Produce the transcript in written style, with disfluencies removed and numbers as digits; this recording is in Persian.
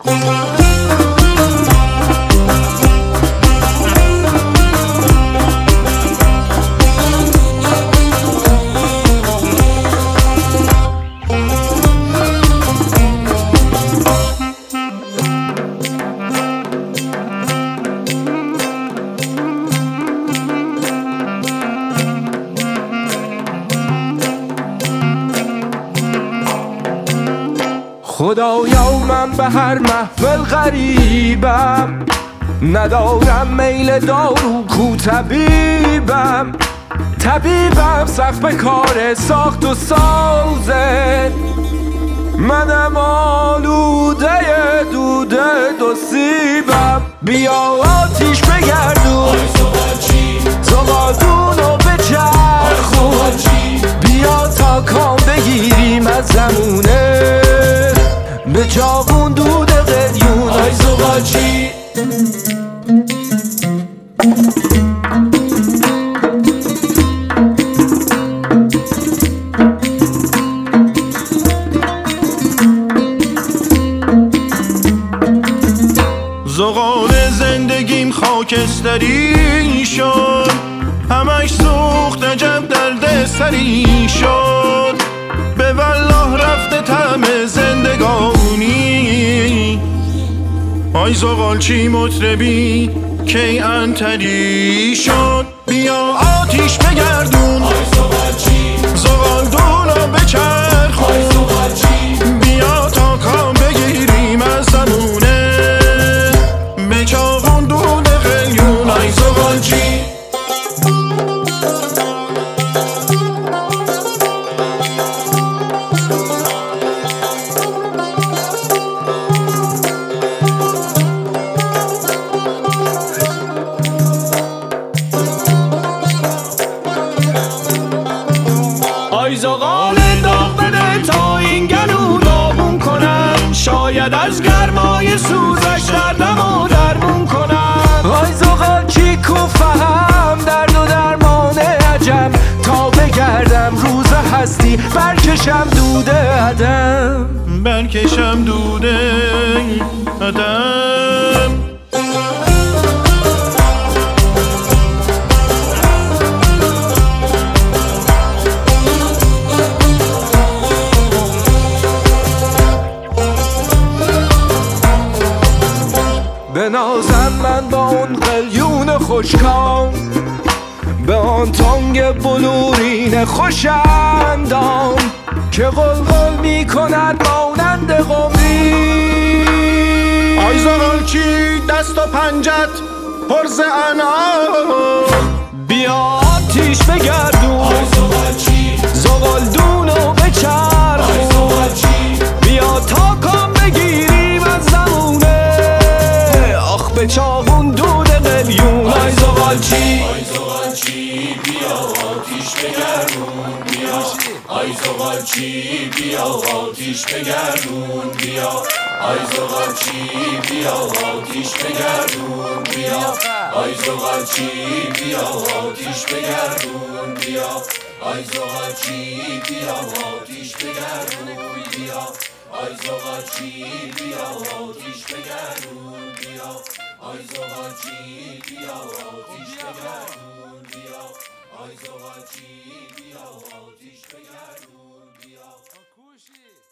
خدایا من به هر محفل غریبم، ندارم میل دارو کو طبیبم سخت به کار ساخت و سازه، منم آلوده دوده دو سیبم. بیا آتیش بگردون زغالدونو بچرخون، بیا تا کام بگیریم از زمونه به چاقون دود قلیون. آی زغالچی زغال زندگیم خاکستری شد، همش سوخت عجب درد سری شد. به والله رفته طعم زندگانی، آی زغالچی مطربی کی انتری شد. بیا آتیش بگردون زغالدونو بچرخون، بیا تا کام بگیریم از زمونه به چاقون دود قلیون. آی زغالچی آی زغال داغ بده تا این گلو داغون کنم، شاید از گرمای سوزش دردمو درمون کنم. آی زغالچی کو فهم درد و درمان عجم، تا بگردم روز هستی برکشم دوده عدم بنازم من با اون قلیون خوشکام، به آن تنگ بلورین خوشندام که قلقل می کند مانند قمری. آی زغالچی دست و پنجت پر ز انعام، بیا آتیش بگردون زغالدونو بچرخون، بیا تا کام بگیریم از زمونه آخ به چاقون دود قلیون. آی زغالچی بیا آتیش بگردون بیا، آی زغالچی بیا آتیش بگردون بیا، آی زغالچی بیا آتیش بگردون بیا، آی زغالچی بیا آتیش بگردون بیا، آی زغالچی بیا آتیش بگردون بیا، آی زغالچی بیا آتیش بگردون بیا، آی زغالچی بیا آتیش بگردون بیا، آی زغالچی بیا آتیش بگردون بیا.